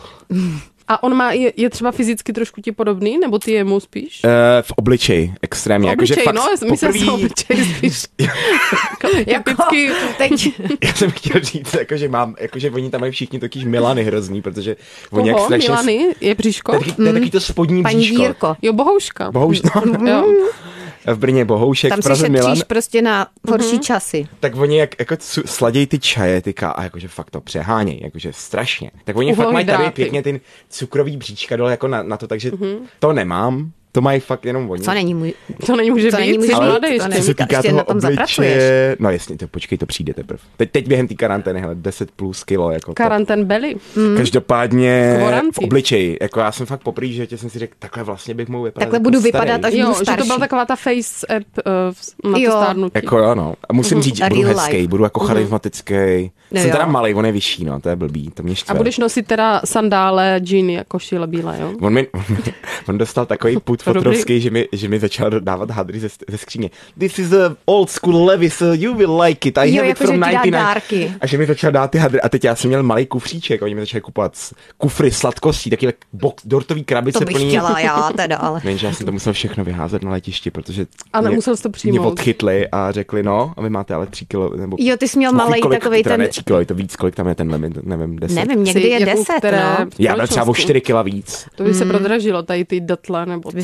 A on má, je, je třeba fyzicky trošku ti podobný, nebo ty jemu spíš? Uh, v obličeji, extrémně. V obličeji, jako, no, fakt myslím si obličeji spíš. jako, teď. Já jsem chtěl říct, jako, že mám, jako, že oni tam mají všichni totiž Milany hrozný, protože oni jak strašně... Milany? Je bříško? To je taky, to, je taky to spodní Paní bříško. Dírko. Jo, Bohouška. Bohouška. No. Jo. V Brně Bohoušek, tam v Praze Milan. Tam si šetříš prostě na horší mm-hmm. časy. Tak oni jak, jako sladějí ty čaje, tyka, a jakože fakt to přehánějí, jakože strašně. Tak oni fakt mají tady pěkně ty cukrový bříčka dole jako na, na to, takže mm-hmm. to nemám. To mají fakt jenom oni. Co není můj... To není může co být, není může ale být, to není, se týká ještě toho na tom obliče... zapracuješ. No jasně, to počkej, to přijde teprve. Teď, teď během té karantény, hele, deset plus kilo. Jako Karantén belly. Mm. Každopádně v obličeji. Jako já jsem fakt poprvé, že jsem si řekl, takhle vlastně bych mohl vypadat. Takhle jako budu starý. vypadat, až jo, budu starší. Že to byla taková ta face app uh, na jo. to stárnutí. Jako jo, no. A musím říct, že budu hezký, budu jako charismatický. No jsem jo. teda malej, on je vyšší, no, to je blbý, to mě štve. A budeš nosit teda sandále, džíny a košile bílé, jo? On, mi, on, on dostal takový put fotrovský, že mi, že mi začal dávat hadry ze, ze skříně. This is a old school Levi's, you will like it, I jo, have jako it from devadesát devatenáct. A že mi začal dát ty hadry. A teď já jsem měl malý kufříček, oni mi začali kupovat kufry sladkostí, takové box, dortový krabice plný. To bych chtěla já teda, ale... Jenže já jsem to musel všechno vyházet na letišti, protože a nemusel jsi to přijmout. Mě odchytli a řekli, no, a vy máte ale tři kilo, nebo... Jo, ty jsi měl malej takovej ten... Ne, tři kilo, je to víc, kolik tam je ten limit, nevím, deset. Nevím, někdy je deset, no. Já byl třeba o čtyři kila víc. To by se prodražilo, tady ty datle, nebo co?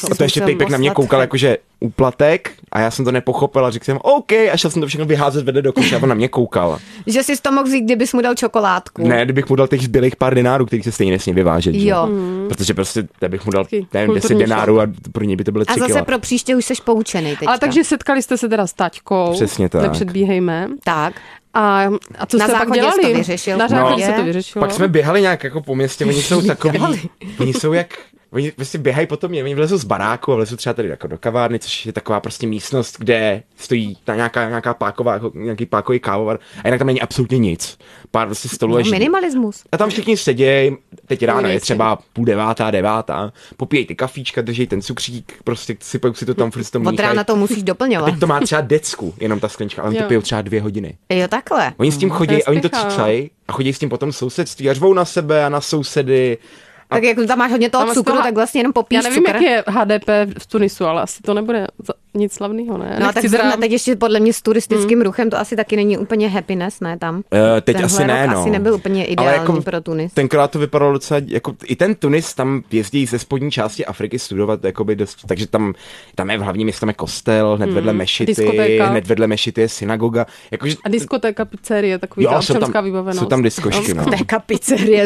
a to ještě týpek na mě koukal jakože úplatek a já jsem to nepochopil a řekl jsem OK a šel jsem to všechno vyházet vedle do koše a on na mě koukal. Že jsi to mohl vzít, kdybys mu dal čokoládku. Ne, kdybych mu dal těch zbylých pár dinárů, kterých se stejně nesmí vyvážet. Jo. Mm. Protože prostě bych mu dal nevím, deset dinárů a pro něj by to byly tři kila. A zase kila. pro příště už seš poučenej teďka. Ale takže setkali jste se teda s taťkou. Přesně tak. Nepředbíhejme. Tak. A, a co na jste pak dělali? To vyřešil. Na záchodě no, se to vyřešilo. Pak jsme běhali nějak jako po městě, oni jsou takový, oni jsou jak, oni vlastně běhají potom, oni vlezou z baráku a vlezou třeba tady jako do kavárny, což je taková prostě místnost, kde stojí ta nějaká, nějaká páková, jako nějaký pákový kávovar a jinak tam není absolutně nic. Pár prostě stolů no, minimalismus. A tam všichni sedějí, teď ráno je třeba půl devátá, devátá, popíjejí ty kafíčka, drží ten cukřík, prostě sypou si to tam furt tom od rána to musíš doplňovat. A teď to má třeba decku, jenom ta sklenička, ale oni to pijou třeba dvě hodiny. Jo, takhle. Oni s tím chodí a oni to cícají a chodí s tím potom sousedství a řvou na sebe a na sousedy. A tak jak tam máš hodně toho cukru, toho, tak vlastně jenom popíš cukr. Já nevím, cukr. jak je H D P v Tunisu, ale asi to nebude nic slavného, ne? No tak zrovna teď ještě podle mě s turistickým mm. ruchem to asi taky není úplně happiness, ne tam? Uh, teď Tenhle asi ne, no. asi nebyl úplně ideální jako pro Tunis. Tenkrát to vypadalo docela, jako i ten Tunis tam jezdí ze spodní části Afriky studovat, jakoby dost, takže tam, tam je v hlavním městě, tam je kostel, hned mm. vedle mešity, diskotéka. hned vedle mešity je synagoga. Jakože... A diskotéka, pizzerie, takový jo, ta občanská vybavenost. Jsou tam diskošky, no. Diskotéka, pizzerie,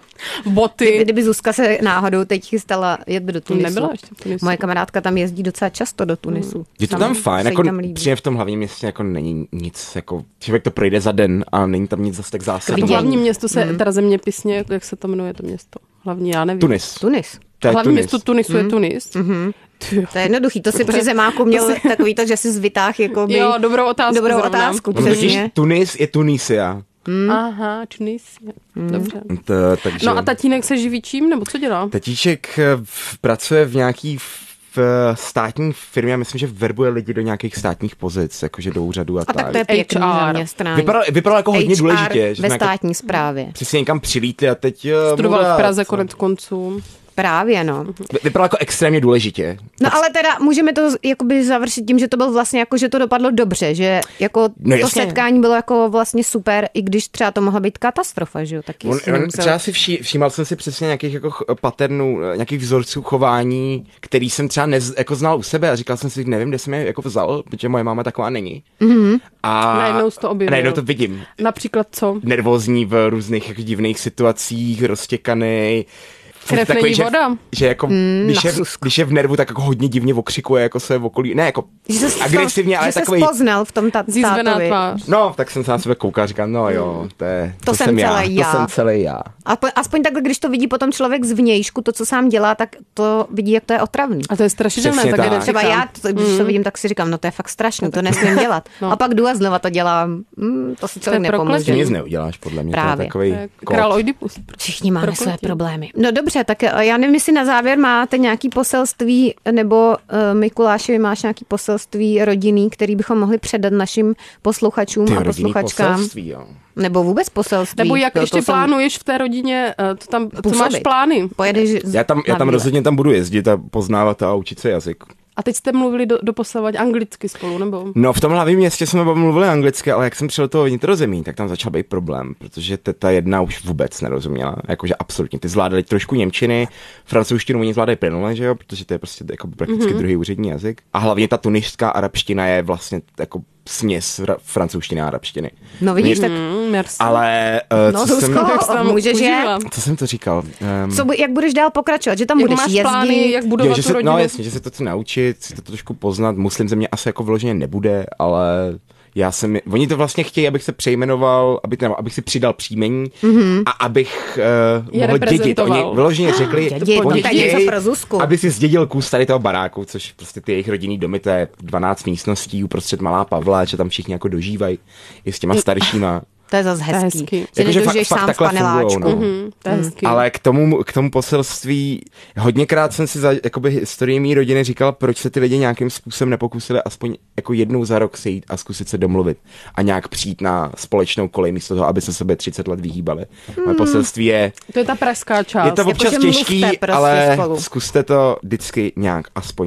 boty. Kdyby Zuzka se náhodou teď chystala jet do Tunisu. Nebyla ještě v Tunisu. Moje kamarádka tam jezdí docela často do Tunisu. Mm. Je to tam fajn, jako přímě v tom hlavním městě jako není nic, jako člověk to projde za den a není tam nic zase tak zásadního. V hlavním město se, mm. teda zeměpisně, jak se to jmenuje to město? Hlavní, já nevím. Tunis. Tunis. To hlavní Tunis. Město Tunisu mm. je Tunis. Mm-hmm. To je jednoduchý, to si při zemáku měl si... takový to, že jsi zvytáhl jako by... Jo, dobrou otázku. Dobrou otázku, přesně. Tunis je Tunisia. Hmm. Aha, Tunisia. Hmm. Dobře. To, takže... No a tatínek se živí čím, nebo co dělá? Tatíček pracuje v nějaký v státní firmě, já myslím, že verbuje lidi do nějakých státních pozic, jakože do úřadu a, a tak. A tak to je pěkný zaměstnání. Vypadalo, vypadalo jako hodně H R důležitě. Že ve státní správě. Přesně někam přilítli a teď... Studoval v Praze konec konců. Právě, no. Vypadalo jako extrémně důležitě. No ale teda můžeme to jakoby završit tím, že to bylo vlastně jako, že to dopadlo dobře, že jako no, to setkání bylo jako vlastně super, i když třeba to mohla být katastrofa, že jo, taky. On, on, třeba si vší, všímal jsem si přesně nějakých jako paternů, nějakých vzorců chování, který jsem třeba nez, jako znal u sebe a říkal jsem si, nevím, kde jsem je jako vzal, protože moje máma taková není. Mm-hmm. A najednou to objevil. Najednou to vidím. Například co? Nervózní v různých jako divných situacích, roztěkaný. Krev takový, není že, voda. Že jako, mm, když, je, když je v nervu, tak jako hodně divně okřikuje jako své okolí. Ne, jako agresivně, ale že takový... Že jsi poznal v tom tátovi. No, tak jsem se na sebe koukal a říkal, no jo, to, je, to, to jsem, jsem já, já. To jsem celý já. Aspoň, aspoň takhle, když to vidí potom člověk zvnějšku, to, co sám dělá, tak to vidí, jak to je otravný. A to je strašidelné. Tak tak. Třeba já, to, když mm. to vidím, tak si říkám, no to je fakt strašný, to nesmím dělat. No. A pak jdu a znova to dělám. Mm, to si člověk nepomůže. Ty nic neuděláš, podle mě. Právě. To je takový král Oidipus. Všichni máme své problémy. No dobře, tak já nevím, jestli na závěr máte nějaký poselství, nebo uh, Mikulášovi máš nějaký poselství rodinný, který bychom mohli předat našim posluchačům Ty a posluchačkám. Jo. Nebo vůbec poselství. Nebo jak to, ještě to plánuješ v té rodině, co tam, co máš plány? Pojedeš já tam, já tam rozhodně tam budu jezdit a poznávat a učit se jazyk. A teď jste mluvili do, doposavad anglicky spolu, nebo? No v tom hlavním městě jsme mluvili anglicky, ale jak jsem přišel do toho vnitrozemí, tak tam začal být problém, protože ta jedna už vůbec nerozuměla, jakože absolutně. Ty zvládali trošku němčiny, francouzštinu oni zvládají plynule, že jo, protože to je prostě jako prakticky mm-hmm. druhý úřední jazyk. A hlavně ta tunišská arabština je vlastně jako směs francouzštiny a arabštiny. No vidíš, tak... Mm, ale... Uh, no co Zuzko, jsem, můžeš je... Co jsem to říkal? Um, co, jak budeš dál pokračovat? Že tam jak budeš máš jezdit? Plány, jak budovat jo, že tu se, rodinu? No jasně, že se to chci naučit, si to trošku poznat. Muslim ze mě asi jako vyloženě nebude, ale... Já jsem, oni to vlastně chtějí, abych se přejmenoval, aby, nebo, abych si přidal příjmení mm-hmm. a abych uh, mohl dědit. Oni vyloženě řekli, dědit, oni chtějí, aby si zdědil kus tady toho baráku, což prostě ty jejich rodinný domy, to je dvanáct místností uprostřed Malá Pavla, že tam všichni jako dožívají i s těma staršíma. To je zase hezký. hezký. Jako, že dožiješ sám v paneláčku. No. Mm-hmm, to je hezký. Ale k tomu, k tomu poselství, hodněkrát jsem si za jakoby, historii mý rodiny říkal, proč se ty lidi nějakým způsobem nepokusili aspoň jako jednou za rok sejít a zkusit se domluvit a nějak přijít na společnou kolej místo toho, aby se sebe třicet let vyhýbali. Mm. Moje poselství je... To je ta pražská část. Je to občas jako, těžký, prostě ale spolu. Zkuste to vždycky nějak aspoň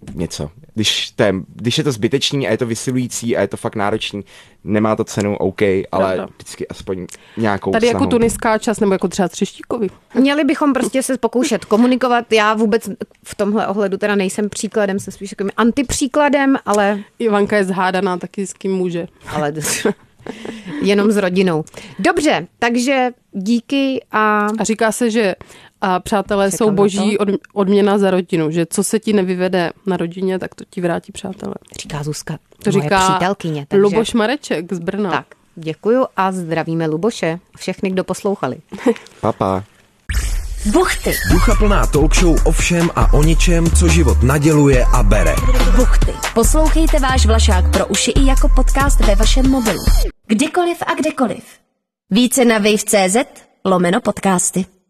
něco. Když, to je, když je to zbytečný a je to vysilující a je to fakt náročný, nemá to cenu, OK, ale Pravda. vždycky aspoň nějakou Tady snahou. jako Tuniská čas, nebo jako třeba Třeštíkovi. Měli bychom prostě se pokoušet komunikovat. Já vůbec v tomhle ohledu teda nejsem příkladem, jsem spíš takovým antipříkladem, ale... Ivanka je zhádaná taky s kým může. Ale jenom s rodinou. Dobře, takže díky a... A říká se, že a přátelé Čekám jsou boží od, odměna za rodinu, že co se ti nevyvede na rodině, tak to ti vrátí přátelé. Říká Zuzka, to moje říká přítelkyně. Takže... Luboš Mareček z Brna. Tak, děkuju a zdravíme Luboše. Všechny, kdo poslouchali. Papa. Buchty. Duchaplná talk show o všem a o ničem, co život naděluje a bere. Buchty. Poslouchejte váš Vlašák pro uši i jako podcast ve vašem mobilu. Kdykoliv a kdekoliv. Více na wave tečka cé zet lomeno podcasty.